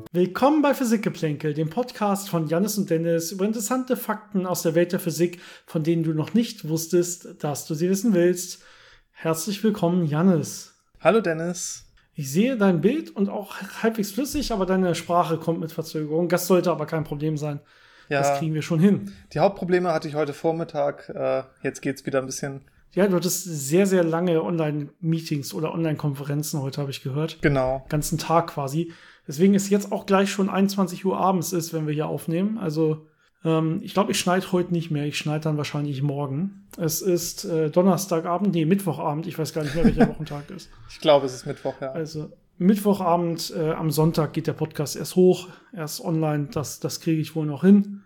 Willkommen bei Physikgeplänkel, dem Podcast von Jannis und Dennis über interessante Fakten aus der Welt der Physik, von denen du noch nicht wusstest, dass du sie wissen willst. Herzlich willkommen, Jannis. Hallo, Dennis. Ich sehe dein Bild und auch halbwegs flüssig, aber deine Sprache kommt mit Verzögerung. Das sollte aber kein Problem sein. Ja, das kriegen wir schon hin. Die Hauptprobleme hatte ich heute Vormittag. Jetzt geht's wieder ein bisschen. Ja, du hattest sehr, sehr lange Online-Meetings oder Online-Konferenzen heute, habe ich gehört. Genau. Ganzen Tag quasi. Deswegen ist jetzt auch gleich schon 21 Uhr abends ist, wenn wir hier aufnehmen. Also ich glaube, ich schneide heute nicht mehr. Ich schneide dann wahrscheinlich morgen. Es ist Donnerstagabend, Mittwochabend. Ich weiß gar nicht mehr, welcher Wochentag ist. Ich glaube, es ist Mittwoch, ja. Also Mittwochabend, am Sonntag geht der Podcast erst hoch, erst online. Das kriege ich wohl noch hin.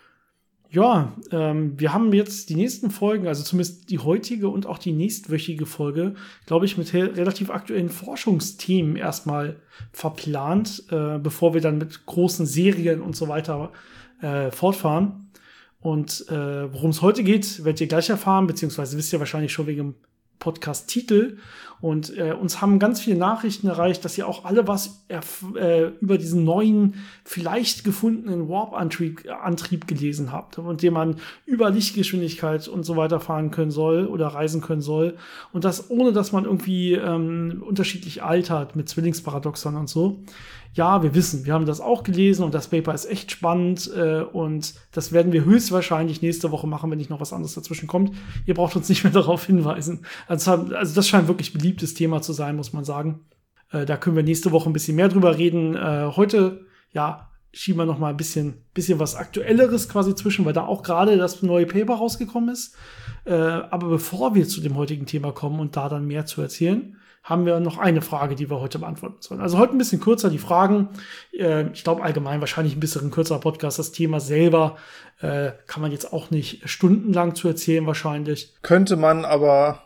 Ja, wir haben jetzt die nächsten Folgen, also zumindest die heutige und auch die nächstwöchige Folge, glaube ich, mit relativ aktuellen Forschungsthemen erstmal verplant, bevor wir dann mit großen Serien und so weiter fortfahren. Und worum es heute geht, werdet ihr gleich erfahren, beziehungsweise wisst ihr wahrscheinlich schon wegen dem Podcast-Titel. Und uns haben ganz viele Nachrichten erreicht, dass ihr auch alle was über diesen neuen, vielleicht gefundenen Warp-Antrieb gelesen habt, und dem man über Lichtgeschwindigkeit und so weiter fahren können soll oder reisen können soll. Und das ohne, dass man irgendwie unterschiedlich altert mit Zwillingsparadoxon und so. Ja, wir wissen, wir haben das auch gelesen und das Paper ist echt spannend und das werden wir höchstwahrscheinlich nächste Woche machen, wenn nicht noch was anderes dazwischen kommt. Ihr braucht uns nicht mehr darauf hinweisen. Also das scheint wirklich ein beliebtes Thema zu sein, muss man sagen. Da können wir nächste Woche ein bisschen mehr drüber reden. Heute, ja, schieben wir noch mal ein bisschen was Aktuelleres quasi zwischen, weil da auch gerade das neue Paper rausgekommen ist. Aber bevor wir zu dem heutigen Thema kommen und da dann mehr zu erzählen, haben wir noch eine Frage, die wir heute beantworten sollen. Also heute ein bisschen kürzer die Fragen. Ich glaube allgemein wahrscheinlich ein bisschen kürzerer Podcast. Das Thema selber kann man jetzt auch nicht stundenlang zu erzählen wahrscheinlich. Könnte man, aber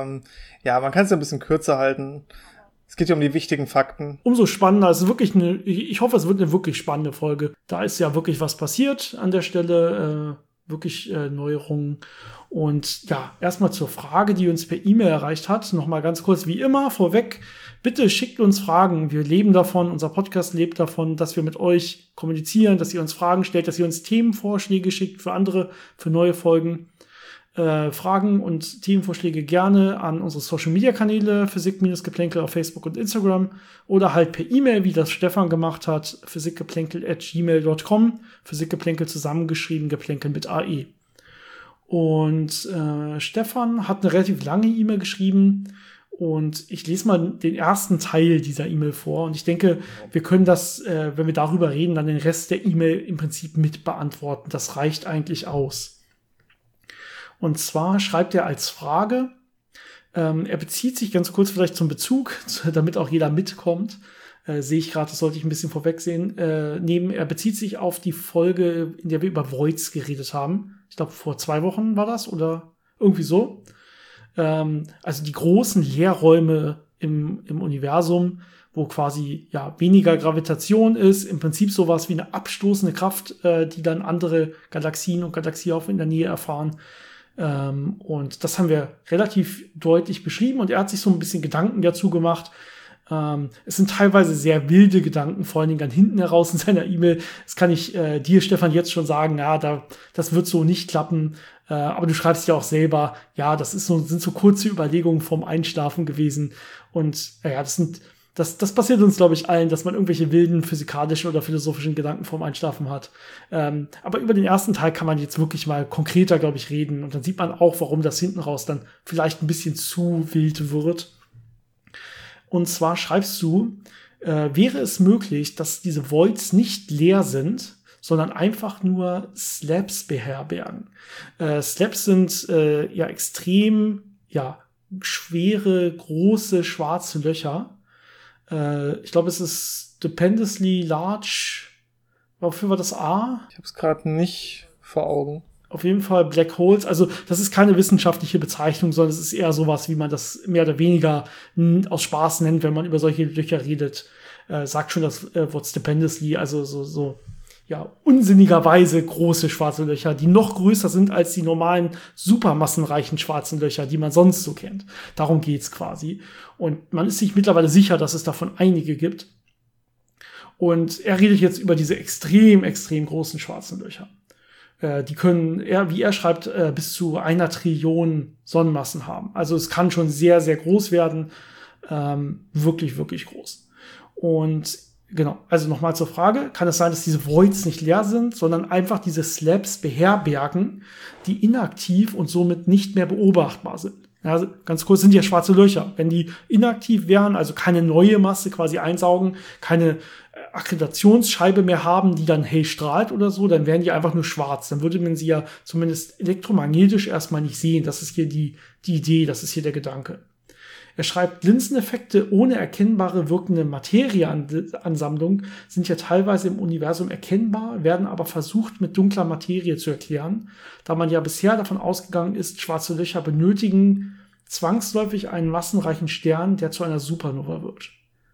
man kann es ja ein bisschen kürzer halten. Es geht ja um die wichtigen Fakten. Umso spannender. Es ist wirklich ich hoffe, es wird eine wirklich spannende Folge. Da ist ja wirklich was passiert an der Stelle. Wirklich Neuerungen. Und ja, erstmal zur Frage, die uns per E-Mail erreicht hat. Nochmal ganz kurz, wie immer, vorweg, bitte schickt uns Fragen. Wir leben davon, unser Podcast lebt davon, dass wir mit euch kommunizieren, dass ihr uns Fragen stellt, dass ihr uns Themenvorschläge schickt für neue Folgen. Fragen und Themenvorschläge gerne an unsere Social-Media-Kanäle, Physik-Geplänkel auf Facebook und Instagram oder halt per E-Mail, wie das Stefan gemacht hat, physikgeplänkel@gmail.com, Physikgeplänkel zusammengeschrieben, Geplänkel mit AE. Und Stefan hat eine relativ lange E-Mail geschrieben und ich lese mal den ersten Teil dieser E-Mail vor und ich denke, wir können das, wenn wir darüber reden, dann den Rest der E-Mail im Prinzip mit beantworten. Das reicht eigentlich aus. Und zwar schreibt er als Frage, er bezieht sich ganz kurz vielleicht zum Bezug, damit auch jeder mitkommt, sehe ich gerade, das sollte ich ein bisschen vorwegsehen, er bezieht sich auf die Folge, in der wir über Voids geredet haben. Ich glaube, vor 2 Wochen war das oder irgendwie so. Also die großen Leerräume im Universum, wo quasi ja weniger Gravitation ist, im Prinzip sowas wie eine abstoßende Kraft, die dann andere Galaxien und Galaxiehaufen in der Nähe erfahren. Und das haben wir relativ deutlich beschrieben und er hat sich so ein bisschen Gedanken dazu gemacht. Es sind teilweise sehr wilde Gedanken, vor allen Dingen dann hinten heraus in seiner E-Mail. Das kann ich dir, Stefan, jetzt schon sagen, ja, das wird so nicht klappen. Aber du schreibst ja auch selber, ja, sind so kurze Überlegungen vorm Einschlafen gewesen. Und ja, das passiert uns, glaube ich, allen, dass man irgendwelche wilden physikalischen oder philosophischen Gedanken vorm Einschlafen hat. Aber über den ersten Teil kann man jetzt wirklich mal konkreter, glaube ich, reden. Und dann sieht man auch, warum das hinten raus dann vielleicht ein bisschen zu wild wird. Und zwar schreibst du, wäre es möglich, dass diese Voids nicht leer sind, sondern einfach nur Slabs beherbergen. Slabs sind extrem schwere, große, schwarze Löcher. Ich glaube, es ist stupendously large. Wofür war das A? Ich habe es gerade nicht vor Augen. Auf jeden Fall Black Holes. Also das ist keine wissenschaftliche Bezeichnung, sondern es ist eher sowas, wie man das mehr oder weniger aus Spaß nennt, wenn man über solche Löcher redet. Sagt schon das Wort stupendously, also so unsinnigerweise große schwarze Löcher, die noch größer sind als die normalen supermassenreichen schwarzen Löcher, die man sonst so kennt. Darum geht's quasi. Und man ist sich mittlerweile sicher, dass es davon einige gibt. Und er redet jetzt über diese extrem, extrem großen schwarzen Löcher. Die können, wie er schreibt, bis zu 1 Trillion Sonnenmassen haben. Also es kann schon sehr, sehr groß werden. Wirklich, wirklich groß. Und genau, also nochmal zur Frage, kann es sein, dass diese Voids nicht leer sind, sondern einfach diese Slabs beherbergen, die inaktiv und somit nicht mehr beobachtbar sind. Ja, also ganz kurz, sind ja schwarze Löcher. Wenn die inaktiv wären, also keine neue Masse quasi einsaugen, keine Akkretationsscheibe mehr haben, die dann hell strahlt oder so, dann wären die einfach nur schwarz. Dann würde man sie ja zumindest elektromagnetisch erstmal nicht sehen. Das ist hier die Idee, das ist hier der Gedanke. Er schreibt, Linseneffekte ohne erkennbare wirkende Materieansammlung sind ja teilweise im Universum erkennbar, werden aber versucht mit dunkler Materie zu erklären, da man ja bisher davon ausgegangen ist, schwarze Löcher benötigen zwangsläufig einen massenreichen Stern, der zu einer Supernova wird.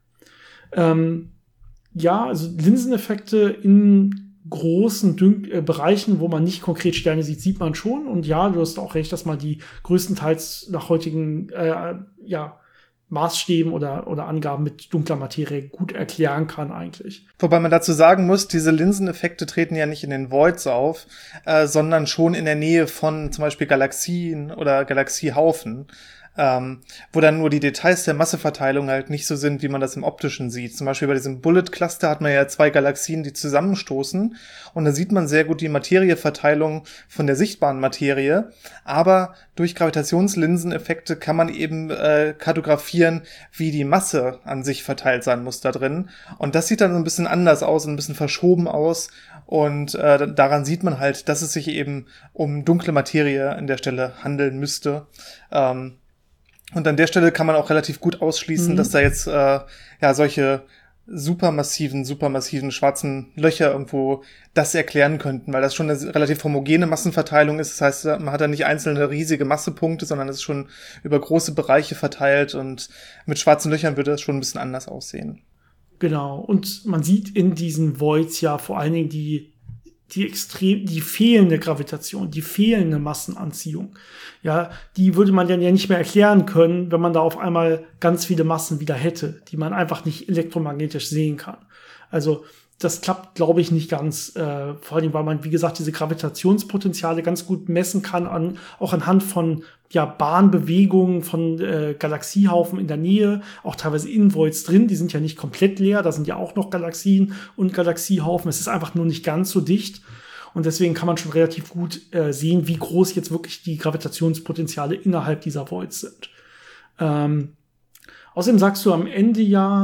Ja, also Linseneffekte in großen Bereichen, wo man nicht konkret Sterne sieht, sieht man schon. Und ja, du hast auch recht, dass man die größtenteils nach heutigen Maßstäben oder Angaben mit dunkler Materie gut erklären kann eigentlich. Wobei man dazu sagen muss, diese Linseneffekte treten ja nicht in den Voids auf, sondern schon in der Nähe von zum Beispiel Galaxien oder Galaxiehaufen. Wo dann nur die Details der Masseverteilung halt nicht so sind, wie man das im Optischen sieht. Zum Beispiel bei diesem Bullet-Cluster hat man ja 2 Galaxien, die zusammenstoßen, und da sieht man sehr gut die Materieverteilung von der sichtbaren Materie, aber durch Gravitationslinseneffekte kann man eben kartografieren, wie die Masse an sich verteilt sein muss da drin, und das sieht dann so ein bisschen anders aus, ein bisschen verschoben aus, und daran sieht man halt, dass es sich eben um dunkle Materie an der Stelle handeln müsste. Und an der Stelle kann man auch relativ gut ausschließen, dass da jetzt solche supermassiven schwarzen Löcher irgendwo das erklären könnten, weil das schon eine relativ homogene Massenverteilung ist. Das heißt, man hat da nicht einzelne riesige Massepunkte, sondern es ist schon über große Bereiche verteilt, und mit schwarzen Löchern würde das schon ein bisschen anders aussehen. Genau, und man sieht in diesen Voids ja vor allen Dingen die fehlende Gravitation, die fehlende Massenanziehung. Ja, die würde man dann ja nicht mehr erklären können, wenn man da auf einmal ganz viele Massen wieder hätte, die man einfach nicht elektromagnetisch sehen kann. Also das klappt, glaube ich, nicht ganz, vor allem, weil man, wie gesagt, diese Gravitationspotenziale ganz gut messen kann, auch anhand von Bahnbewegungen von Galaxiehaufen in der Nähe, auch teilweise in Voids drin, die sind ja nicht komplett leer, da sind ja auch noch Galaxien und Galaxiehaufen, es ist einfach nur nicht ganz so dicht, und deswegen kann man schon relativ gut sehen, wie groß jetzt wirklich die Gravitationspotenziale innerhalb dieser Voids sind. Außerdem sagst du am Ende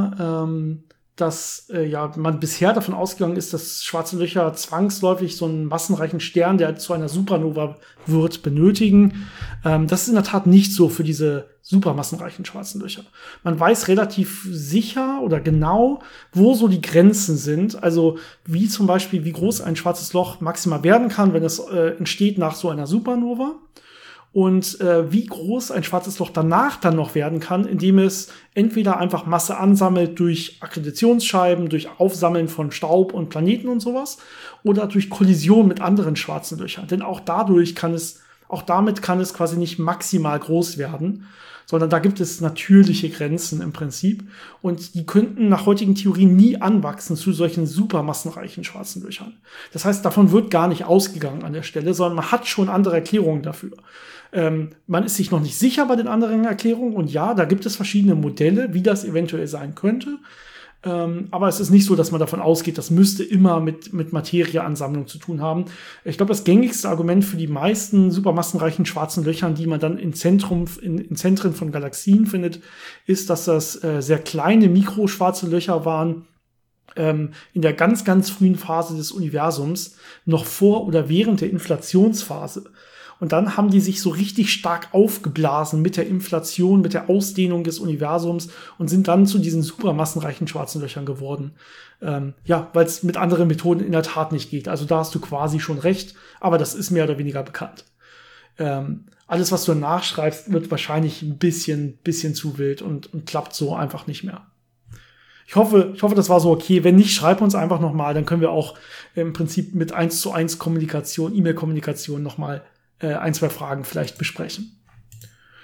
dass man bisher davon ausgegangen ist, dass schwarze Löcher zwangsläufig so einen massenreichen Stern, der zu einer Supernova wird, benötigen. Das ist in der Tat nicht so für diese supermassenreichen schwarzen Löcher. Man weiß relativ sicher oder genau, wo so die Grenzen sind. Also wie zum Beispiel, wie groß ein schwarzes Loch maximal werden kann, wenn es entsteht nach so einer Supernova. Und wie groß ein schwarzes Loch danach dann noch werden kann, indem es entweder einfach Masse ansammelt durch Akkretationsscheiben, durch Aufsammeln von Staub und Planeten und sowas, oder durch Kollision mit anderen schwarzen Löchern. Denn auch damit kann es quasi nicht maximal groß werden, sondern da gibt es natürliche Grenzen im Prinzip. Und die könnten nach heutigen Theorien nie anwachsen zu solchen supermassenreichen schwarzen Löchern. Das heißt, davon wird gar nicht ausgegangen an der Stelle, sondern man hat schon andere Erklärungen dafür. Man ist sich noch nicht sicher bei den anderen Erklärungen. Und ja, da gibt es verschiedene Modelle, wie das eventuell sein könnte. Aber es ist nicht so, dass man davon ausgeht, das müsste immer mit Materieansammlung zu tun haben. Ich glaube, das gängigste Argument für die meisten supermassenreichen schwarzen Löchern, die man dann in Zentren von Galaxien findet, ist, dass das sehr kleine mikroschwarze Löcher waren, in der ganz, ganz frühen Phase des Universums, noch vor oder während der Inflationsphase. Und dann haben die sich so richtig stark aufgeblasen mit der Inflation, mit der Ausdehnung des Universums und sind dann zu diesen supermassenreichen schwarzen Löchern geworden. Weil es mit anderen Methoden in der Tat nicht geht. Also da hast du quasi schon recht, aber das ist mehr oder weniger bekannt. Alles, was du danach schreibst, wird wahrscheinlich ein bisschen zu wild und klappt so einfach nicht mehr. Ich hoffe, das war so okay. Wenn nicht, schreib uns einfach nochmal, dann können wir auch im Prinzip mit 1:1 Kommunikation, E-Mail-Kommunikation nochmal 1, 2 Fragen vielleicht besprechen.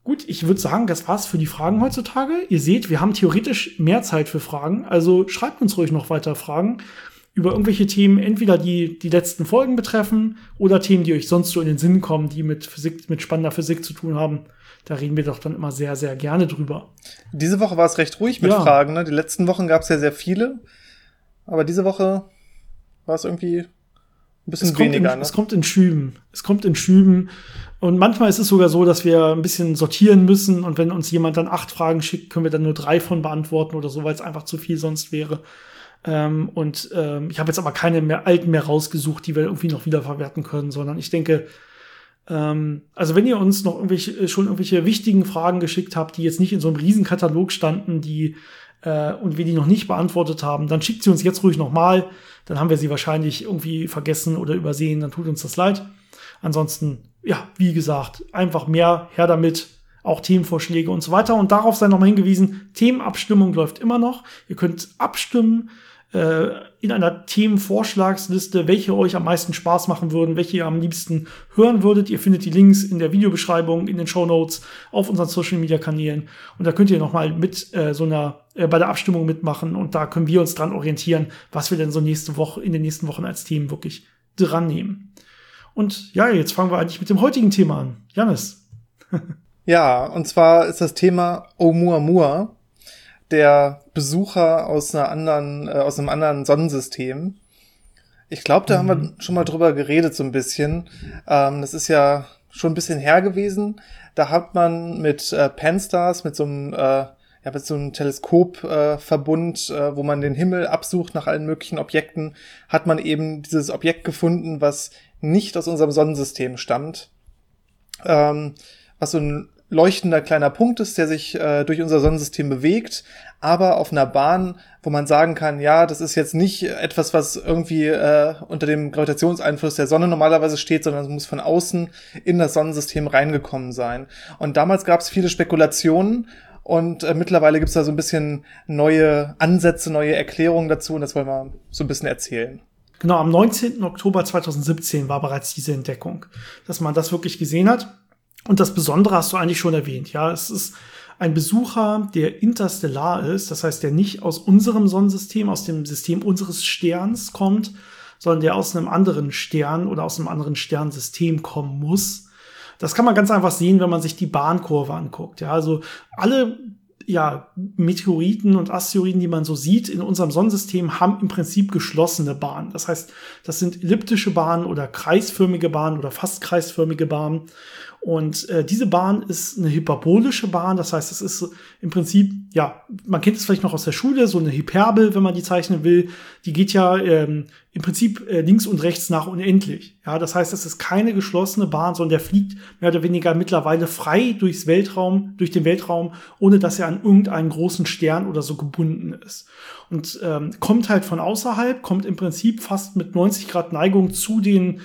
Gut, ich würde sagen, das war's für die Fragen heutzutage. Ihr seht, wir haben theoretisch mehr Zeit für Fragen, also schreibt uns ruhig noch weiter Fragen über irgendwelche Themen, entweder die letzten Folgen betreffen oder Themen, die euch sonst so in den Sinn kommen, die mit Physik, mit spannender Physik zu tun haben. Da reden wir doch dann immer sehr, sehr gerne drüber. Diese Woche war es recht ruhig mit Fragen, ne? Die letzten Wochen gab es ja sehr viele, aber diese Woche war es irgendwie ein bisschen weniger. Es kommt in Schüben. Und manchmal ist es sogar so, dass wir ein bisschen sortieren müssen. Und wenn uns jemand dann 8 Fragen schickt, können wir dann nur 3 von beantworten oder so, weil es einfach zu viel sonst wäre. Ich habe jetzt aber keine alten mehr rausgesucht, die wir irgendwie noch wiederverwerten können, sondern ich denke, also wenn ihr uns noch irgendwelche wichtigen Fragen geschickt habt, die jetzt nicht in so einem Riesenkatalog standen, und wir die noch nicht beantwortet haben, dann schickt sie uns jetzt ruhig nochmal. Dann haben wir sie wahrscheinlich irgendwie vergessen oder übersehen, dann tut uns das leid. Ansonsten, ja, wie gesagt, einfach mehr her damit, auch Themenvorschläge und so weiter. Und darauf sei nochmal hingewiesen, Themenabstimmung läuft immer noch. Ihr könnt abstimmen in einer Themenvorschlagsliste, welche euch am meisten Spaß machen würden, welche ihr am liebsten hören würdet. Ihr findet die Links in der Videobeschreibung, in den Shownotes, auf unseren Social-Media-Kanälen. Und da könnt ihr nochmal mit bei der Abstimmung mitmachen. Und da können wir uns dran orientieren, was wir denn so in den nächsten Wochen als Themen wirklich dran nehmen. Und ja, jetzt fangen wir eigentlich mit dem heutigen Thema an. Jannis. Ja, und zwar ist das Thema Oumuamua, der Besucher aus einem anderen Sonnensystem. Ich glaube, da haben wir schon mal drüber geredet so ein bisschen. Das ist ja schon ein bisschen her gewesen. Da hat man mit Pan-STARRS, mit so einem Teleskopverbund, wo man den Himmel absucht nach allen möglichen Objekten, hat man eben dieses Objekt gefunden, was nicht aus unserem Sonnensystem stammt. Was so ein leuchtender kleiner Punkt ist, der sich durch unser Sonnensystem bewegt, aber auf einer Bahn, wo man sagen kann, ja, das ist jetzt nicht etwas, was irgendwie unter dem Gravitationseinfluss der Sonne normalerweise steht, sondern es muss von außen in das Sonnensystem reingekommen sein. Und damals gab es viele Spekulationen und mittlerweile gibt es da so ein bisschen neue Ansätze, neue Erklärungen dazu und das wollen wir so ein bisschen erzählen. Genau, am 19. Oktober 2017 war bereits diese Entdeckung, dass man das wirklich gesehen hat. Und das Besondere hast du eigentlich schon erwähnt. Ja, es ist ein Besucher, der interstellar ist, das heißt, der nicht aus unserem Sonnensystem, aus dem System unseres Sterns kommt, sondern der aus einem anderen Stern oder aus einem anderen Sternsystem kommen muss. Das kann man ganz einfach sehen, wenn man sich die Bahnkurve anguckt. Ja, also alle Meteoriten und Asteroiden, die man so sieht in unserem Sonnensystem, haben im Prinzip geschlossene Bahnen. Das heißt, das sind elliptische Bahnen oder kreisförmige Bahnen oder fast kreisförmige Bahnen. Und diese Bahn ist eine hyperbolische Bahn, das heißt, es ist im Prinzip, ja, man kennt es vielleicht noch aus der Schule, so eine Hyperbel, wenn man die zeichnen will, die geht ja im Prinzip links und rechts nach unendlich. Ja, das heißt, es ist keine geschlossene Bahn, sondern der fliegt mehr oder weniger mittlerweile frei durch den Weltraum, ohne dass er an irgendeinen großen Stern oder so gebunden ist. Und kommt halt von außerhalb, kommt im Prinzip fast mit 90 Grad Neigung zu den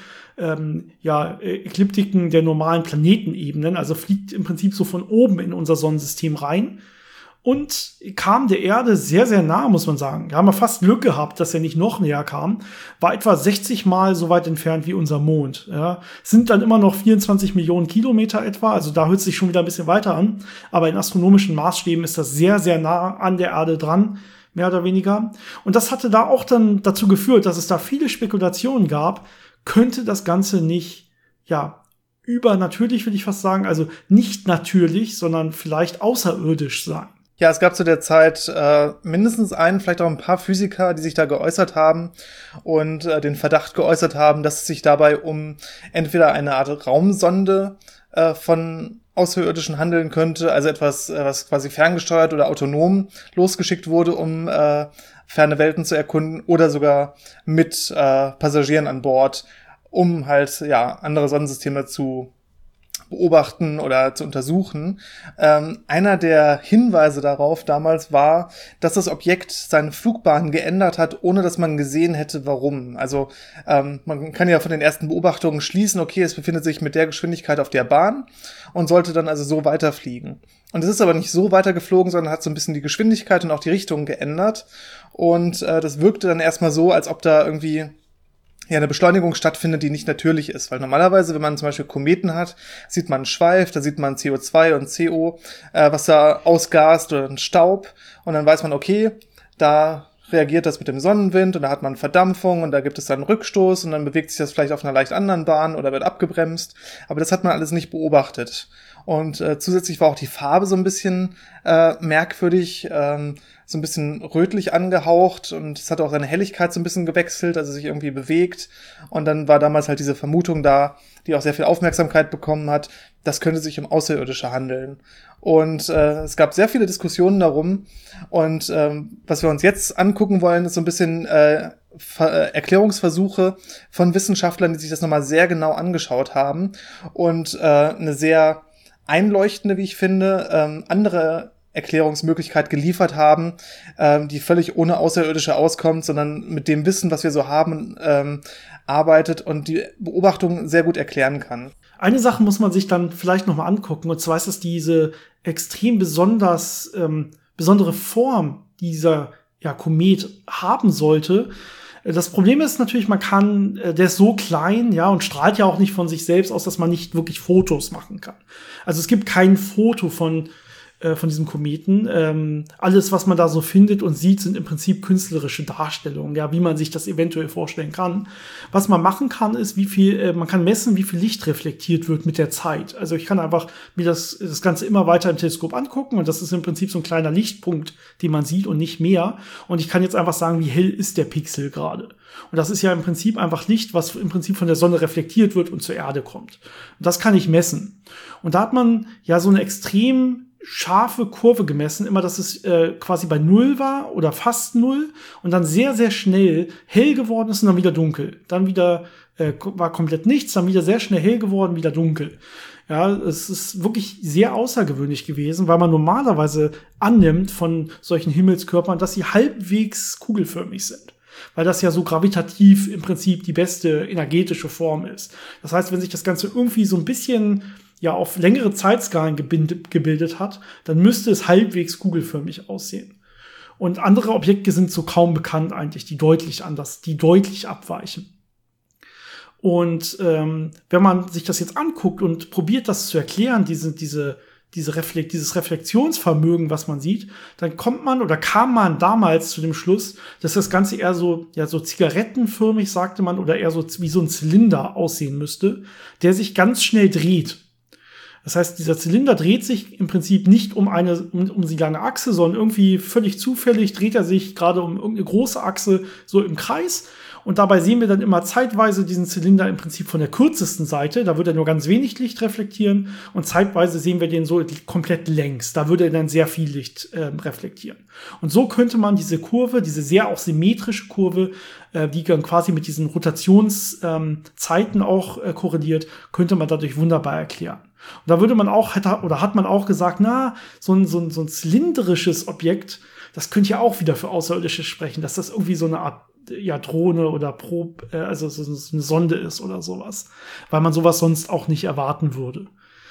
Ekliptiken der normalen Planetenebenen, also fliegt im Prinzip so von oben in unser Sonnensystem rein und kam der Erde sehr, sehr nah, muss man sagen. Da haben wir fast Glück gehabt, dass er nicht noch näher kam, war etwa 60 Mal so weit entfernt wie unser Mond. Ja. Sind dann immer noch 24 Millionen Kilometer etwa, also da hört es sich schon wieder ein bisschen weiter an, aber in astronomischen Maßstäben ist das sehr, sehr nah an der Erde dran, mehr oder weniger. Und das hatte da auch dann dazu geführt, dass es da viele Spekulationen gab, könnte das Ganze nicht, übernatürlich, will ich fast sagen, also nicht natürlich, sondern vielleicht außerirdisch sein. Ja, es gab zu der Zeit mindestens vielleicht auch ein paar Physiker, die sich da geäußert haben und den Verdacht geäußert haben, dass es sich dabei um entweder eine Art Raumsonde von Außerirdischen handeln könnte, also etwas, was quasi ferngesteuert oder autonom losgeschickt wurde, um ferne Welten zu erkunden oder sogar mit Passagieren an Bord, um halt andere Sonnensysteme zu beobachten oder zu untersuchen. Einer der Hinweise darauf damals war, dass das Objekt seine Flugbahn geändert hat, ohne dass man gesehen hätte, warum. Also man kann ja von den ersten Beobachtungen schließen, okay, es befindet sich mit der Geschwindigkeit auf der Bahn und sollte dann also so weiterfliegen. Und es ist aber nicht so weitergeflogen, sondern hat so ein bisschen die Geschwindigkeit und auch die Richtung geändert. Und das wirkte dann erstmal so, als ob da irgendwie ja, eine Beschleunigung stattfindet, die nicht natürlich ist. Weil normalerweise, wenn man zum Beispiel Kometen hat, sieht man einen Schweif, da sieht man CO2 und CO, was da ausgast oder einen Staub. Und dann weiß man, okay, da reagiert das mit dem Sonnenwind und da hat man Verdampfung und da gibt es dann einen Rückstoß und dann bewegt sich das vielleicht auf einer leicht anderen Bahn oder wird abgebremst. Aber das hat man alles nicht beobachtet. Und zusätzlich war auch die Farbe so ein bisschen merkwürdig, so ein bisschen rötlich angehaucht und es hat auch seine Helligkeit so ein bisschen gewechselt, also sich irgendwie bewegt. Und dann war damals halt diese Vermutung da, die auch sehr viel Aufmerksamkeit bekommen hat, das könnte sich um Außerirdische handeln. Und es gab sehr viele Diskussionen darum. Und was wir uns jetzt angucken wollen, ist so ein bisschen Erklärungsversuche von Wissenschaftlern, die sich das nochmal sehr genau angeschaut haben und eine sehr einleuchtende, wie ich finde, andere Erklärungsmöglichkeit geliefert haben, die völlig ohne Außerirdische auskommt, sondern mit dem Wissen, was wir so haben, arbeitet und die Beobachtung sehr gut erklären kann. Eine Sache muss man sich dann vielleicht noch mal angucken, und zwar ist es diese extrem besondere Form, die dieser Komet haben sollte. Das Problem ist natürlich, der ist so klein, ja, und strahlt ja auch nicht von sich selbst aus, dass man nicht wirklich Fotos machen kann. Also es gibt kein Foto von diesem Kometen. Alles, was man da so findet und sieht, sind im Prinzip künstlerische Darstellungen, ja, wie man sich das eventuell vorstellen kann. Was man machen kann, ist, man kann messen, wie viel Licht reflektiert wird mit der Zeit. Also ich kann einfach mir das Ganze immer weiter im Teleskop angucken und das ist im Prinzip so ein kleiner Lichtpunkt, den man sieht und nicht mehr. Und ich kann jetzt einfach sagen, wie hell ist der Pixel gerade. Und das ist ja im Prinzip einfach Licht, was im Prinzip von der Sonne reflektiert wird und zur Erde kommt. Und das kann ich messen. Und da hat man ja so eine extrem scharfe Kurve gemessen, immer, dass es quasi bei 0 war oder fast 0 und dann sehr, sehr schnell hell geworden ist und dann wieder dunkel. Dann wieder war komplett nichts, dann wieder sehr schnell hell geworden, wieder dunkel. Ja, es ist wirklich sehr außergewöhnlich gewesen, weil man normalerweise annimmt von solchen Himmelskörpern, dass sie halbwegs kugelförmig sind. Weil das ja so gravitativ im Prinzip die beste energetische Form ist. Das heißt, wenn sich das Ganze irgendwie so ein bisschen auf längere Zeitskalen gebildet hat, dann müsste es halbwegs kugelförmig aussehen. Und andere Objekte sind so kaum bekannt eigentlich, die deutlich abweichen. Und wenn man sich das jetzt anguckt und probiert, das zu erklären, dieses Reflexionsvermögen, was man sieht, dann kam man damals zu dem Schluss, dass das Ganze eher so zigarettenförmig, sagte man, oder eher so wie so ein Zylinder aussehen müsste, der sich ganz schnell dreht. Das heißt, dieser Zylinder dreht sich im Prinzip nicht um die lange Achse, sondern irgendwie völlig zufällig dreht er sich gerade um irgendeine große Achse so im Kreis. Und dabei sehen wir dann immer zeitweise diesen Zylinder im Prinzip von der kürzesten Seite. Da würde er nur ganz wenig Licht reflektieren. Und zeitweise sehen wir den so komplett längs. Da würde er dann sehr viel Licht reflektieren. Und so könnte man diese Kurve, diese sehr auch symmetrische Kurve, die dann quasi mit diesen Rotationszeiten auch korreliert, könnte man dadurch wunderbar erklären. Und da hat man auch gesagt, so ein zylindrisches Objekt, das könnte ja auch wieder für Außerirdische sprechen, dass das irgendwie so eine Art Drohne oder also so eine Sonde ist oder sowas, weil man sowas sonst auch nicht erwarten würde.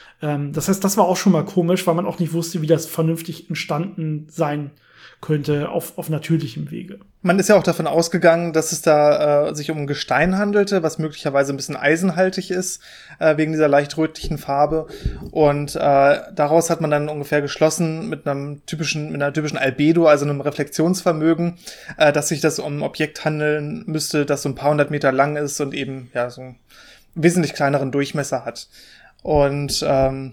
Das heißt, das war auch schon mal komisch, weil man auch nicht wusste, wie das vernünftig entstanden sein könnte auf natürlichem Wege. Man ist ja auch davon ausgegangen, dass es da sich um ein Gestein handelte, was möglicherweise ein bisschen eisenhaltig ist, wegen dieser leicht rötlichen Farbe. Und daraus hat man dann ungefähr geschlossen mit einer typischen Albedo, also einem Reflexionsvermögen, dass sich das um ein Objekt handeln müsste, das so ein paar hundert Meter lang ist und eben so einen wesentlich kleineren Durchmesser hat. Und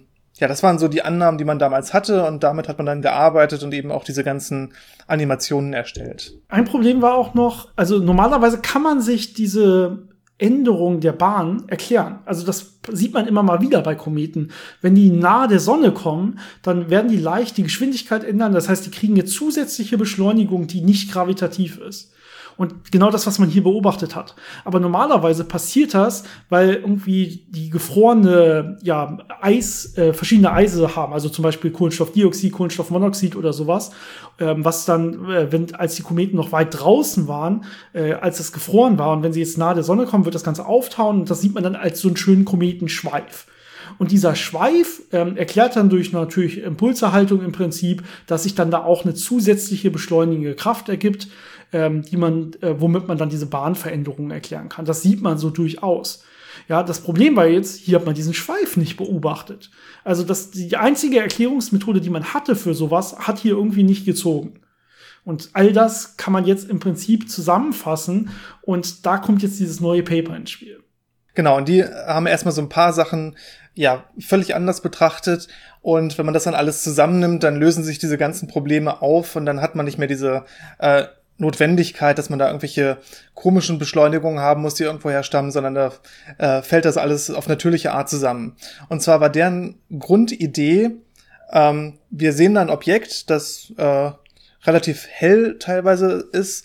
das waren so die Annahmen, die man damals hatte und damit hat man dann gearbeitet und eben auch diese ganzen Animationen erstellt. Ein Problem war auch noch, also normalerweise kann man sich diese Änderung der Bahn erklären. Also das sieht man immer mal wieder bei Kometen. Wenn die nahe der Sonne kommen, dann werden die leicht die Geschwindigkeit ändern. Das heißt, die kriegen eine zusätzliche Beschleunigung, die nicht gravitativ ist. Und genau das, was man hier beobachtet hat. Aber normalerweise passiert das, weil irgendwie die gefrorene verschiedene Eise haben, also zum Beispiel Kohlenstoffdioxid, Kohlenstoffmonoxid oder sowas, was dann, als die Kometen noch weit draußen waren, als es gefroren war und wenn sie jetzt nahe der Sonne kommen, wird das Ganze auftauen und das sieht man dann als so einen schönen Kometenschweif. Und dieser Schweif erklärt dann durch natürlich Impulserhaltung im Prinzip, dass sich dann da auch eine zusätzliche beschleunigende Kraft ergibt, womit man dann diese Bahnveränderungen erklären kann. Das sieht man so durchaus. Ja, das Problem war jetzt, hier hat man diesen Schweif nicht beobachtet. Also die einzige Erklärungsmethode, die man hatte für sowas, hat hier irgendwie nicht gezogen. Und all das kann man jetzt im Prinzip zusammenfassen und da kommt jetzt dieses neue Paper ins Spiel. Genau, und die haben erstmal so ein paar Sachen völlig anders betrachtet und wenn man das dann alles zusammennimmt, dann lösen sich diese ganzen Probleme auf und dann hat man nicht mehr diese Notwendigkeit, dass man da irgendwelche komischen Beschleunigungen haben muss, die irgendwoher stammen, sondern da fällt das alles auf natürliche Art zusammen. Und zwar war deren Grundidee, wir sehen da ein Objekt, das relativ hell teilweise ist,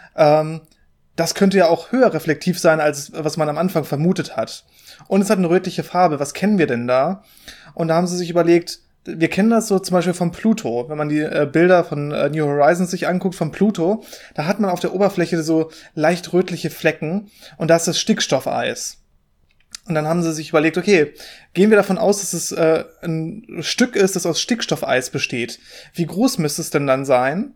das könnte ja auch höher reflektiv sein, als was man am Anfang vermutet hat. Und es hat eine rötliche Farbe. Was kennen wir denn da? Und da haben sie sich überlegt, wir kennen das so zum Beispiel von Pluto. Wenn man die Bilder von New Horizons sich anguckt von Pluto, da hat man auf der Oberfläche so leicht rötliche Flecken und da ist das Stickstoffeis. Und dann haben sie sich überlegt, okay, gehen wir davon aus, dass es ein Stück ist, das aus Stickstoffeis besteht. Wie groß müsste es denn dann sein?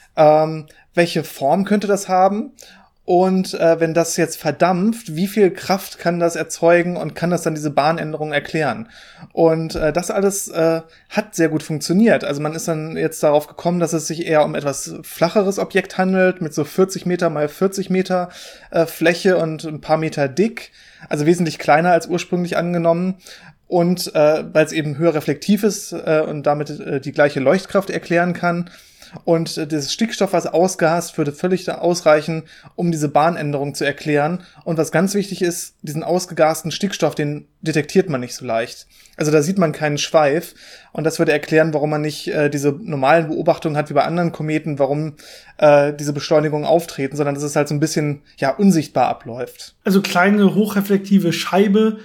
Welche Form könnte das haben? Und wenn das jetzt verdampft, wie viel Kraft kann das erzeugen und kann das dann diese Bahnänderung erklären? Und das alles hat sehr gut funktioniert. Also man ist dann jetzt darauf gekommen, dass es sich eher um etwas flacheres Objekt handelt, mit so 40 Meter mal 40 Meter Fläche und ein paar Meter dick. Also wesentlich kleiner als ursprünglich angenommen. Und weil es eben höher reflektiv ist und damit die gleiche Leuchtkraft erklären kann. Und das Stickstoff, was ausgast, würde völlig ausreichen, um diese Bahnänderung zu erklären. Und was ganz wichtig ist, diesen ausgegasten Stickstoff, den detektiert man nicht so leicht. Also da sieht man keinen Schweif. Und das würde erklären, warum man nicht diese normalen Beobachtungen hat wie bei anderen Kometen, warum diese Beschleunigungen auftreten, sondern dass es halt so ein bisschen unsichtbar abläuft. Also kleine, hochreflektive Scheibe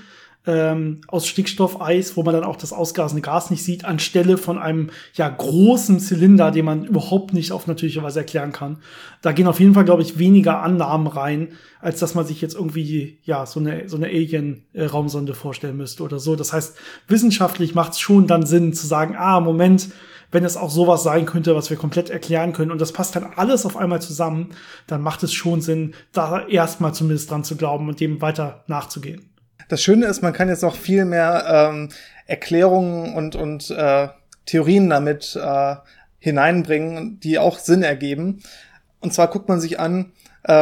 aus Stickstoffeis, wo man dann auch das ausgasende Gas nicht sieht, anstelle von einem großen Zylinder, den man überhaupt nicht auf natürliche Weise erklären kann. Da gehen auf jeden Fall, glaube ich, weniger Annahmen rein, als dass man sich jetzt irgendwie so eine Alien-Raumsonde vorstellen müsste oder so. Das heißt, wissenschaftlich macht es schon dann Sinn zu sagen, Moment, wenn es auch sowas sein könnte, was wir komplett erklären können und das passt dann alles auf einmal zusammen, dann macht es schon Sinn, da erstmal zumindest dran zu glauben und dem weiter nachzugehen. Das Schöne ist, man kann jetzt noch viel mehr Erklärungen und Theorien damit hineinbringen, die auch Sinn ergeben. Und zwar guckt man sich an,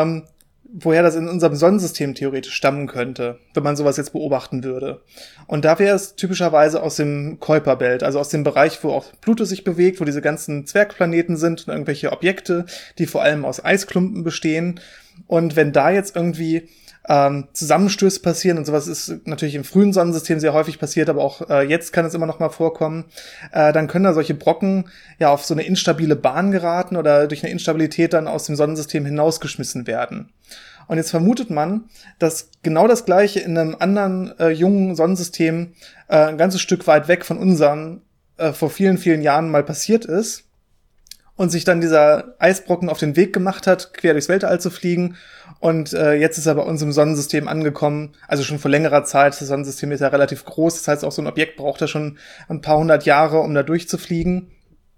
woher das in unserem Sonnensystem theoretisch stammen könnte, wenn man sowas jetzt beobachten würde. Und da wäre es typischerweise aus dem Kuiperbelt, also aus dem Bereich, wo auch Pluto sich bewegt, wo diese ganzen Zwergplaneten sind und irgendwelche Objekte, die vor allem aus Eisklumpen bestehen. Und wenn da jetzt irgendwie Zusammenstöße passieren und sowas ist natürlich im frühen Sonnensystem sehr häufig passiert, aber auch jetzt kann es immer noch mal vorkommen, dann können da solche Brocken auf so eine instabile Bahn geraten oder durch eine Instabilität dann aus dem Sonnensystem hinausgeschmissen werden. Und jetzt vermutet man, dass genau das Gleiche in einem anderen jungen Sonnensystem ein ganzes Stück weit weg von unserem vor vielen, vielen Jahren mal passiert ist und sich dann dieser Eisbrocken auf den Weg gemacht hat, quer durchs Weltall zu fliegen. Und jetzt ist er bei uns im Sonnensystem angekommen, also schon vor längerer Zeit. Das Sonnensystem ist ja relativ groß, das heißt, auch so ein Objekt braucht ja schon ein paar hundert Jahre, um da durchzufliegen.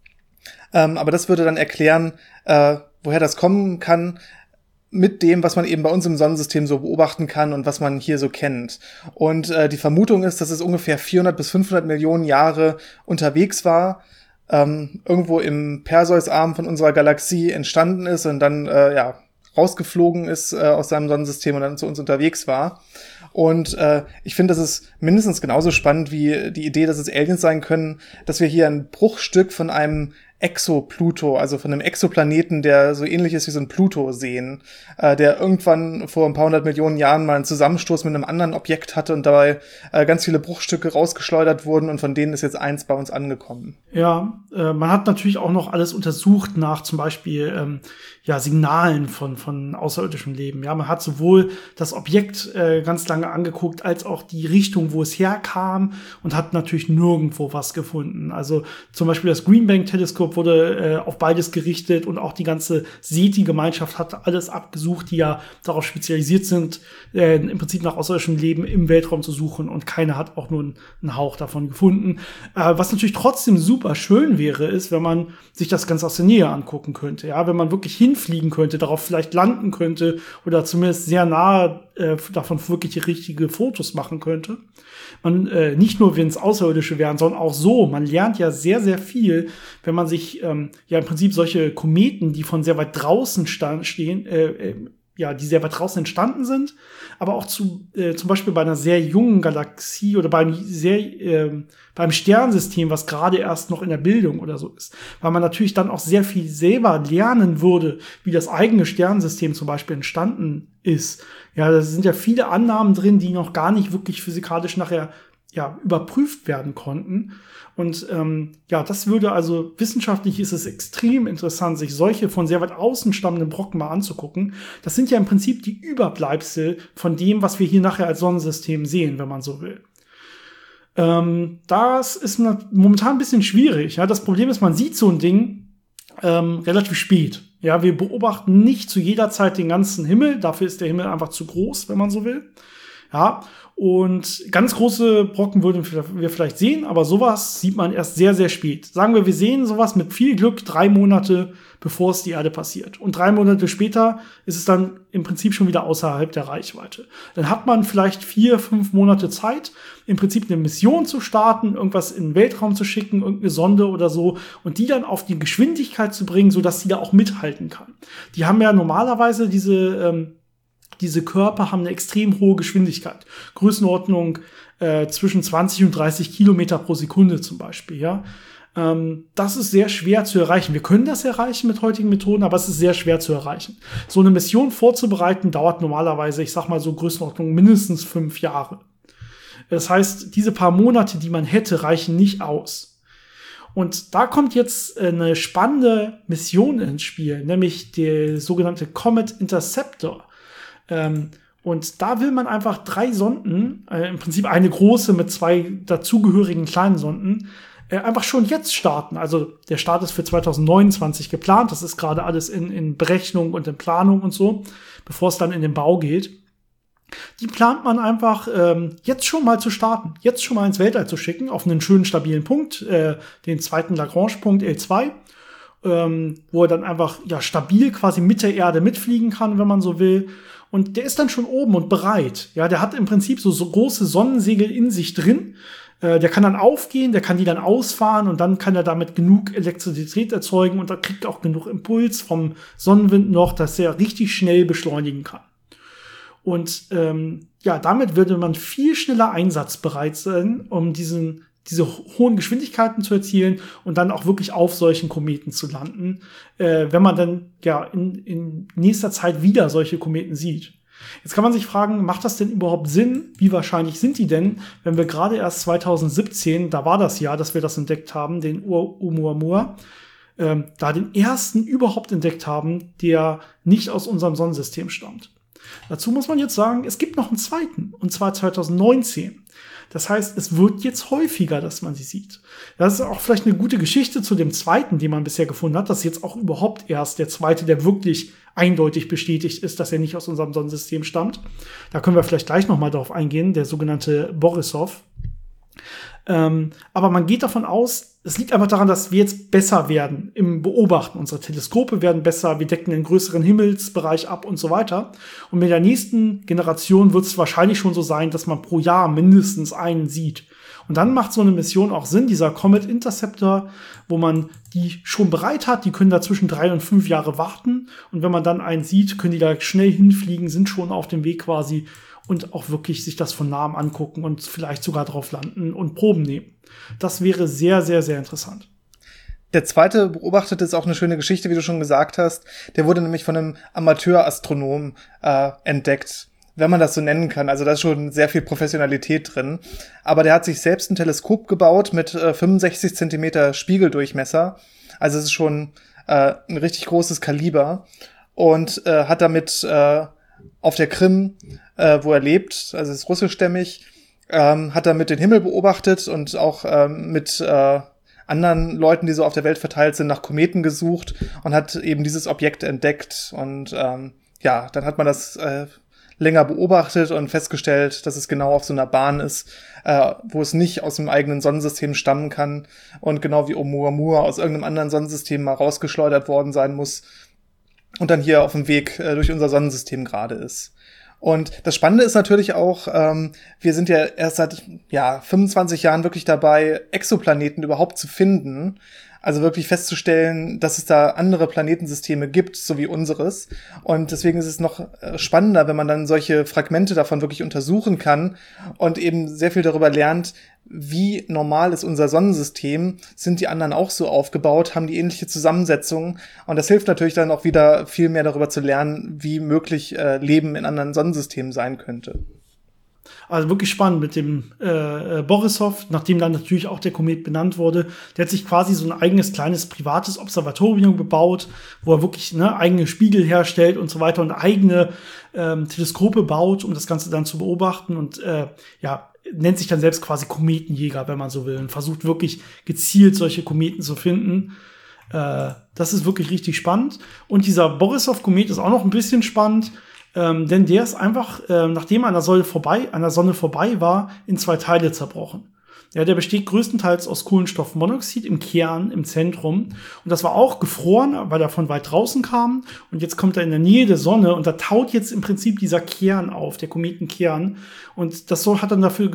Aber das würde dann erklären, woher das kommen kann, mit dem, was man eben bei uns im Sonnensystem so beobachten kann und was man hier so kennt. Und die Vermutung ist, dass es ungefähr 400 bis 500 Millionen Jahre unterwegs war, irgendwo im Perseusarm von unserer Galaxie entstanden ist und dann rausgeflogen ist aus seinem Sonnensystem und dann zu uns unterwegs war. Und ich finde, das ist mindestens genauso spannend wie die Idee, dass es Aliens sein können, dass wir hier ein Bruchstück von einem Exopluto, also von einem Exoplaneten, der so ähnlich ist wie so ein Pluto sehen, der irgendwann vor ein paar hundert Millionen Jahren mal einen Zusammenstoß mit einem anderen Objekt hatte und dabei ganz viele Bruchstücke rausgeschleudert wurden und von denen ist jetzt eins bei uns angekommen. Ja, man hat natürlich auch noch alles untersucht nach zum Beispiel Signalen von außerirdischem Leben. Ja, man hat sowohl das Objekt ganz lange angeguckt, als auch die Richtung, wo es herkam und hat natürlich nirgendwo was gefunden. Also zum Beispiel das Green Bank Teleskop Teleskop wurde auf beides gerichtet und auch die ganze SETI-Gemeinschaft hat alles abgesucht, die ja darauf spezialisiert sind, im Prinzip nach außerirdischem Leben im Weltraum zu suchen und keiner hat auch nur einen Hauch davon gefunden. Was natürlich trotzdem super schön wäre, ist, wenn man sich das ganz aus der Nähe angucken könnte. Ja, wenn man wirklich hinfliegen könnte, darauf vielleicht landen könnte oder zumindest sehr nahe davon wirklich richtige Fotos machen könnte. Man nicht nur, wenn es Außerirdische wären, sondern auch so. Man lernt ja sehr, sehr viel, wenn man sich ja im Prinzip solche Kometen, die von sehr weit draußen stehen, die sehr weit draußen entstanden sind, aber auch zum Beispiel bei einer sehr jungen Galaxie oder beim Sternensystem, was gerade erst noch in der Bildung oder so ist, weil man natürlich dann auch sehr viel selber lernen würde, wie das eigene Sternensystem zum Beispiel entstanden ist. Ja, da sind ja viele Annahmen drin, die noch gar nicht wirklich physikalisch nachher überprüft werden konnten. Und das würde also, wissenschaftlich ist es extrem interessant, sich solche von sehr weit außen stammenden Brocken mal anzugucken. Das sind ja im Prinzip die Überbleibsel von dem, was wir hier nachher als Sonnensystem sehen, wenn man so will. Das ist momentan ein bisschen schwierig. Ja? Das Problem ist, man sieht so ein Ding relativ spät. Ja, wir beobachten nicht zu jeder Zeit den ganzen Himmel. Dafür ist der Himmel einfach zu groß, wenn man so will. Ja, und ganz große Brocken würden wir vielleicht sehen, aber sowas sieht man erst sehr, sehr spät. Sagen wir sehen sowas mit viel Glück 3 Monate, bevor es die Erde passiert. Und 3 Monate später ist es dann im Prinzip schon wieder außerhalb der Reichweite. Dann hat man vielleicht 4, 5 Monate Zeit, im Prinzip eine Mission zu starten, irgendwas in den Weltraum zu schicken, irgendeine Sonde oder so, und die dann auf die Geschwindigkeit zu bringen, sodass sie da auch mithalten kann. Die haben ja normalerweise diese Körper haben eine extrem hohe Geschwindigkeit. Größenordnung zwischen 20 und 30 Kilometer pro Sekunde zum Beispiel, ja. Das ist sehr schwer zu erreichen. Wir können das erreichen mit heutigen Methoden, aber es ist sehr schwer zu erreichen. So eine Mission vorzubereiten dauert normalerweise, ich sag mal so Größenordnung mindestens 5 Jahre. Das heißt, diese paar Monate, die man hätte, reichen nicht aus. Und da kommt jetzt eine spannende Mission ins Spiel, nämlich der sogenannte Comet Interceptor. Und da will man einfach 3 Sonden, im Prinzip eine große mit 2 dazugehörigen kleinen Sonden, einfach schon jetzt starten. Also der Start ist für 2029 geplant. Das ist gerade alles in Berechnung und in Planung und so, bevor es dann in den Bau geht. Die plant man einfach jetzt schon mal zu starten, jetzt schon mal ins Weltall zu schicken, auf einen schönen stabilen Punkt, den zweiten Lagrange-Punkt L2, wo er dann einfach stabil quasi mit der Erde mitfliegen kann, wenn man so will. Und der ist dann schon oben und bereit. Ja, der hat im Prinzip so große Sonnensegel in sich drin. Der kann dann aufgehen, der kann die dann ausfahren und dann kann er damit genug Elektrizität erzeugen und da kriegt er auch genug Impuls vom Sonnenwind noch, dass er richtig schnell beschleunigen kann. Und damit würde man viel schneller einsatzbereit sein, um diese hohen Geschwindigkeiten zu erzielen und dann auch wirklich auf solchen Kometen zu landen, wenn man dann in nächster Zeit wieder solche Kometen sieht. Jetzt kann man sich fragen, macht das denn überhaupt Sinn? Wie wahrscheinlich sind die denn, wenn wir gerade erst 2017, da war das Jahr, dass wir das entdeckt haben, den Oumuamua, da den ersten überhaupt entdeckt haben, der nicht aus unserem Sonnensystem stammt. Dazu muss man jetzt sagen, es gibt noch einen zweiten, und zwar 2019. Das heißt, es wird jetzt häufiger, dass man sie sieht. Das ist auch vielleicht eine gute Geschichte zu dem zweiten, den man bisher gefunden hat. Das ist jetzt auch überhaupt erst der zweite, der wirklich eindeutig bestätigt ist, dass er nicht aus unserem Sonnensystem stammt. Da können wir vielleicht gleich noch mal darauf eingehen, der sogenannte Borisov. Aber man geht davon aus, es liegt einfach daran, dass wir jetzt besser werden im Beobachten. Unsere Teleskope werden besser, wir decken einen größeren Himmelsbereich ab und so weiter. Und mit der nächsten Generation wird es wahrscheinlich schon so sein, dass man pro Jahr mindestens einen sieht. Und dann macht so eine Mission auch Sinn, dieser Comet Interceptor, wo man die schon bereit hat, die können da zwischen 3 und 5 Jahre warten. Und wenn man dann einen sieht, können die da schnell hinfliegen, sind schon auf dem Weg quasi und auch wirklich sich das von nahem angucken und vielleicht sogar drauf landen und Proben nehmen. Das wäre sehr, sehr, sehr interessant. Der zweite beobachtete ist auch eine schöne Geschichte, wie du schon gesagt hast. Der wurde nämlich von einem Amateurastronom entdeckt, wenn man das so nennen kann. Also da ist schon sehr viel Professionalität drin. Aber der hat sich selbst ein Teleskop gebaut mit 65 Zentimeter Spiegeldurchmesser. Also es ist schon ein richtig großes Kaliber. Und hat damit auf der Krim, wo er lebt, also ist russischstämmig, hat damit den Himmel beobachtet und auch mit anderen Leuten, die so auf der Welt verteilt sind, nach Kometen gesucht und hat eben dieses Objekt entdeckt. Und dann hat man das länger beobachtet und festgestellt, dass es genau auf so einer Bahn ist, wo es nicht aus dem eigenen Sonnensystem stammen kann und genau wie Oumuamua aus irgendeinem anderen Sonnensystem mal rausgeschleudert worden sein muss und dann hier auf dem Weg durch unser Sonnensystem gerade ist. Und das Spannende ist natürlich auch, wir sind ja erst seit 25 Jahren wirklich dabei, Exoplaneten überhaupt zu finden. Also wirklich festzustellen, dass es da andere Planetensysteme gibt, so wie unseres. Und deswegen ist es noch spannender, wenn man dann solche Fragmente davon wirklich untersuchen kann und eben sehr viel darüber lernt, wie normal ist unser Sonnensystem, sind die anderen auch so aufgebaut, haben die ähnliche Zusammensetzung. Und das hilft natürlich dann auch wieder viel mehr darüber zu lernen, wie möglich Leben in anderen Sonnensystemen sein könnte. Also wirklich spannend mit dem Borisov, nachdem dann natürlich auch der Komet benannt wurde. Der hat sich quasi so ein eigenes kleines privates Observatorium gebaut, wo er wirklich eigene Spiegel herstellt und so weiter und eigene Teleskope baut, um das Ganze dann zu beobachten und nennt sich dann selbst quasi Kometenjäger, wenn man so will, und versucht wirklich gezielt solche Kometen zu finden. Das ist wirklich richtig spannend. Und dieser Borisov-Komet ist auch noch ein bisschen spannend, denn der ist einfach, nachdem er an der Sonne vorbei war, in 2 Teile zerbrochen. Ja, der besteht größtenteils aus Kohlenstoffmonoxid im Kern, im Zentrum. Und das war auch gefroren, weil er von weit draußen kam. Und jetzt kommt er in der Nähe der Sonne und da taut jetzt im Prinzip dieser Kern auf, der Kometenkern. Und das hat dann dafür,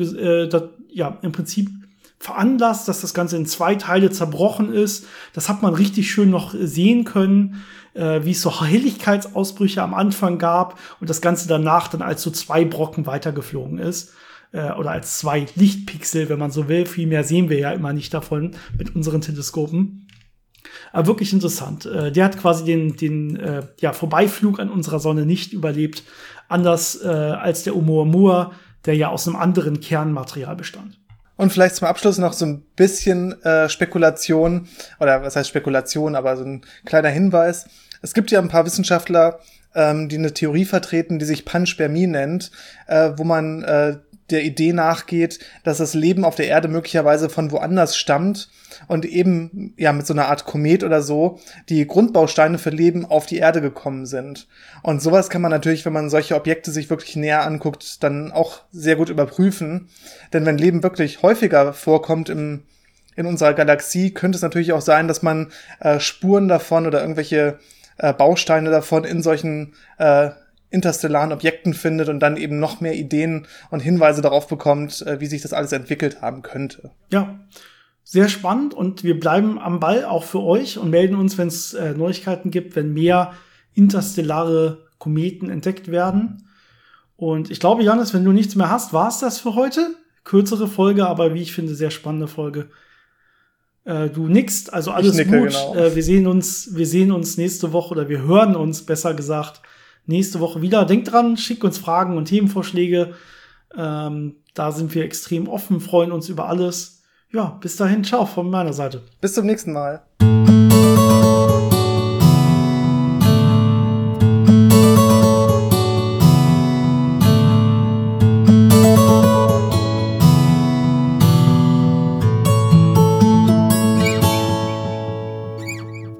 im Prinzip veranlasst, dass das Ganze in 2 Teile zerbrochen ist. Das hat man richtig schön noch sehen können, wie es so Helligkeitsausbrüche am Anfang gab und das Ganze danach dann als so 2 Brocken weitergeflogen ist. Oder als 2 Lichtpixel, wenn man so will. Viel mehr sehen wir ja immer nicht davon mit unseren Teleskopen. Aber wirklich interessant. Der hat quasi den Vorbeiflug an unserer Sonne nicht überlebt. Anders als der Oumuamua, der ja aus einem anderen Kernmaterial bestand. Und vielleicht zum Abschluss noch so ein bisschen Spekulation, oder was heißt Spekulation, aber so ein kleiner Hinweis. Es gibt ja ein paar Wissenschaftler, die eine Theorie vertreten, die sich Panspermie nennt, wo man der Idee nachgeht, dass das Leben auf der Erde möglicherweise von woanders stammt und eben mit so einer Art Komet oder so die Grundbausteine für Leben auf die Erde gekommen sind. Und sowas kann man natürlich, wenn man solche Objekte sich wirklich näher anguckt, dann auch sehr gut überprüfen. Denn wenn Leben wirklich häufiger vorkommt in unserer Galaxie, könnte es natürlich auch sein, dass man Spuren davon oder irgendwelche Bausteine davon in solchen interstellaren Objekten findet und dann eben noch mehr Ideen und Hinweise darauf bekommt, wie sich das alles entwickelt haben könnte. Ja, sehr spannend und wir bleiben am Ball auch für euch und melden uns, wenn es Neuigkeiten gibt, wenn mehr interstellare Kometen entdeckt werden. Und ich glaube, Jannis, wenn du nichts mehr hast, war es das für heute. Kürzere Folge, aber wie ich finde, sehr spannende Folge. Du nickst, also alles gut. Genau. Wir sehen uns nächste Woche oder wir hören uns, besser gesagt, nächste Woche wieder. Denkt dran, schickt uns Fragen und Themenvorschläge. Da sind wir extrem offen, freuen uns über alles. Ja, bis dahin, ciao von meiner Seite. Bis zum nächsten Mal.